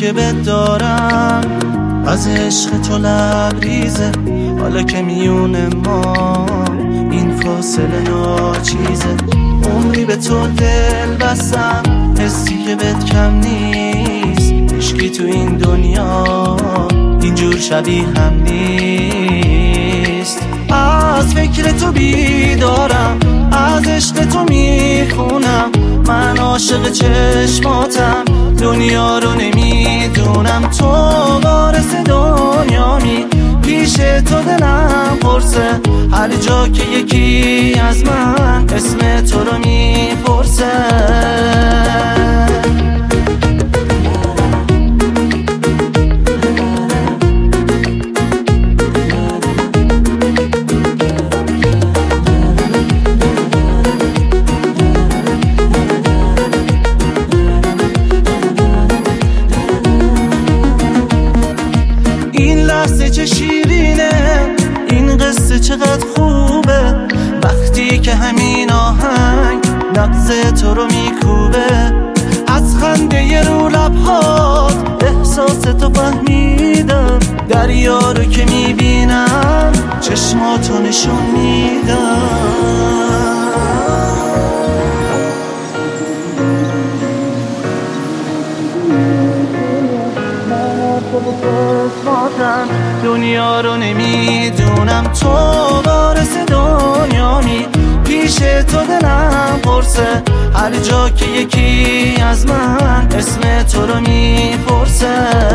که بهت دارم از عشق تو لبریزه. حالا که میونه ما این فاصله ناچیزه. عمری به تو دل بستم، حسی که بهت کم نیست. عشقی تو این دنیا اینجور شبیه هم نیست. از فکر تو بیدارم، از عشق تو میخونم. من عاشق چشماتم، دنیا رو نمیدونم. تو وارث دنیامی، پیش تو دلم پرسه. هر جا که یکی از من اسم تو رو میپرسه. چه شیرینه این قصه، چقدر خوبه وقتی که همین آهنگ نبض تو رو میکوبه. از خنده رو لبهات احساس تو فهمیدم. دریا رو که میبینم چشماتو نشون میدم. دنیا رو نمیدونم. تو وارث دنیامی، پیش تو دلم پرسه. هر جا که یکی از من اسم تو رو میپرسه.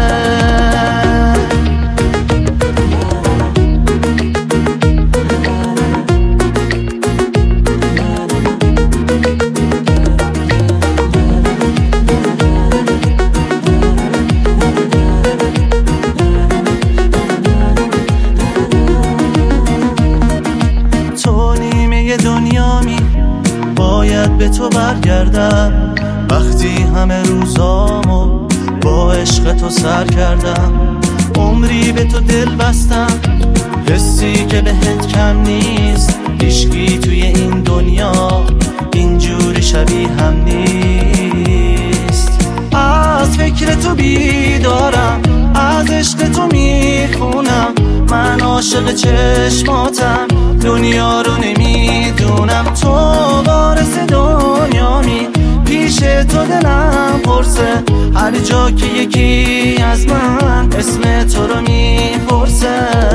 دنیامی باید به تو برگردم. وقتی همه روزامو با عشق تو سر کردم. عمری به تو دل بستم، حسی که بهت کم نیست. عشقی توی این دنیا اینجوری شبیه هم نیست. از فکر تو بیدارم، از عشق تو میخونم. من عاشق چشماتم، دنیا رو نمیدونم. تو وارث دنیامی، پیش تو دلم پرسه. هر جا که یکی از من اسم تو رو میپرسه.